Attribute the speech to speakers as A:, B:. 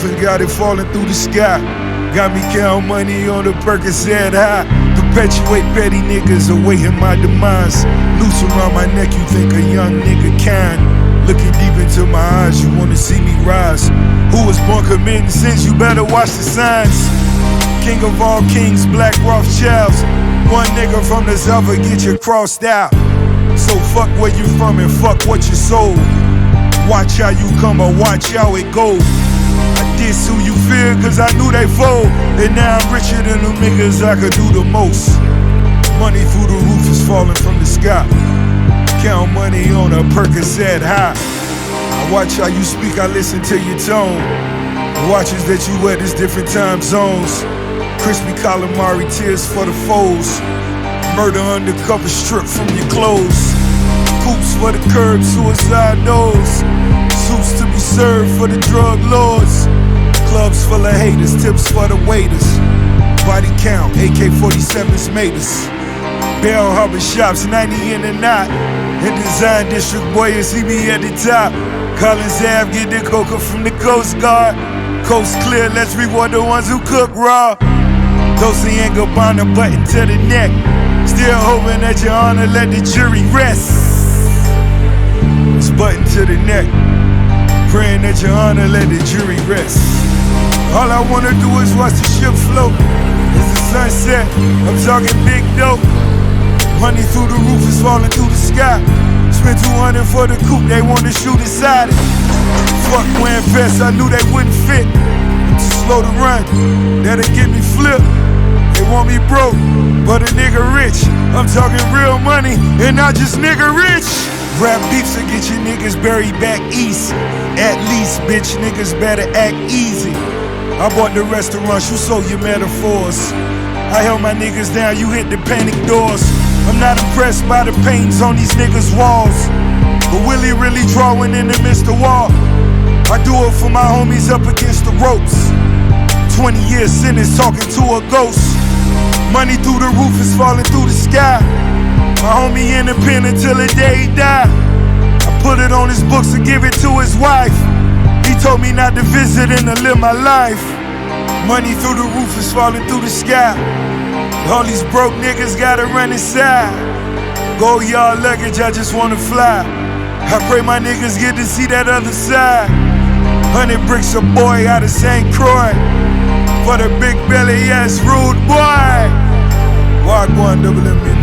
A: and got it falling through the sky. Got me counting money on the Percocet high. Perpetuate petty niggas awaiting my demise. Noose around my neck, you think a young nigga kind. Looking deep into my eyes, you wanna see me rise. Who was born committing sins, you better watch the signs. King of all kings, Black Rothschilds. One nigga from the south will get you crossed out. So fuck where you from and fuck what you sold. Watch how you come or watch how it goes. I diss who you fear cause I knew they fold. And now I'm richer than them niggas, I could do the most. Money through the roof is falling from the sky. Count money on a Percocet high. I watch how you speak, I listen to your tone. The watches that you wear, there's different time zones. Crispy calamari, tears for the foes. Murder undercover, stripped from your clothes. Coops for the curb, suicide doors. Suits to be served for the drug lords. Clubs full of haters, tips for the waiters. Body count, AK-47s made us. Bell Harbor shops, 90 in the knot. In Design District, boy, you see me at the top. Collins Ave, get the coca from the Coast Guard. Coast clear, let's reward the ones who cook raw. Dolce & Gabbana, button to the neck. Still hoping that your honor let the jury rest. It's button to the neck. Praying that your honor let the jury rest. All I wanna do is watch the ship float. It's the sunset, I'm talking big dope. Money through the roof is falling through the sky. Spent 200 for the coupe, they wanna shoot inside it. Fuck wearing vests, I knew they wouldn't fit. I'm too slow to run, that'll get me flipped. They want me broke, but a nigga rich. I'm talking real money, and not just nigga rich. Rap beefs will get you niggas buried back east. At least, bitch, niggas better act easy. I bought the restaurants, you sold your metaphors. I held my niggas down, you hit the panic doors. I'm not impressed by the paintings on these niggas' walls, but Willie really drawing in the midst of wall. I do it for my homies up against the ropes. 20 years sentence talking to a ghost. Money through the roof is falling through the sky. My homie in the pen until the day he died. I put it on his books to give it to his wife. He told me not to visit and to live my life. Money through the roof is falling through the sky. All these broke niggas gotta run inside. Go yard luggage, I just wanna fly. I pray my niggas get to see that other side. 100 bricks a boy out of St. Croix. For the big belly ass rude boy. Wagwan double M.